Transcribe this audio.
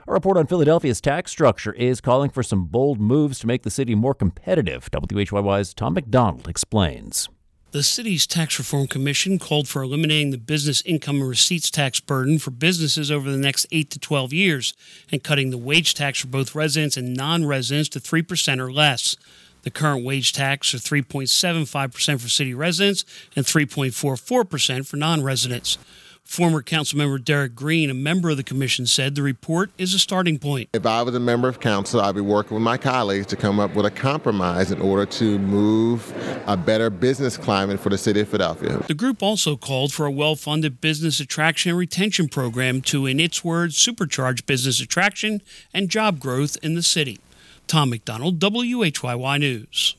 A report on Philadelphia's tax structure is calling for some bold moves to make the city more competitive. WHYY's Tom McDonald explains. The city's Tax Reform Commission called for eliminating the business income and receipts tax burden for businesses over the next 8 to 12 years and cutting the wage tax for both residents and non-residents to 3% or less. The current wage tax is 3.75% for city residents and 3.44% for non-residents. Former Councilmember Derek Green, a member of the commission, said the report is a starting point. If I was a member of council, I'd be working with my colleagues to come up with a compromise in order to move a better business climate for the city of Philadelphia. The group also called for a well-funded business attraction and retention program to, in its words, supercharge business attraction and job growth in the city. Tom McDonald, WHYY News.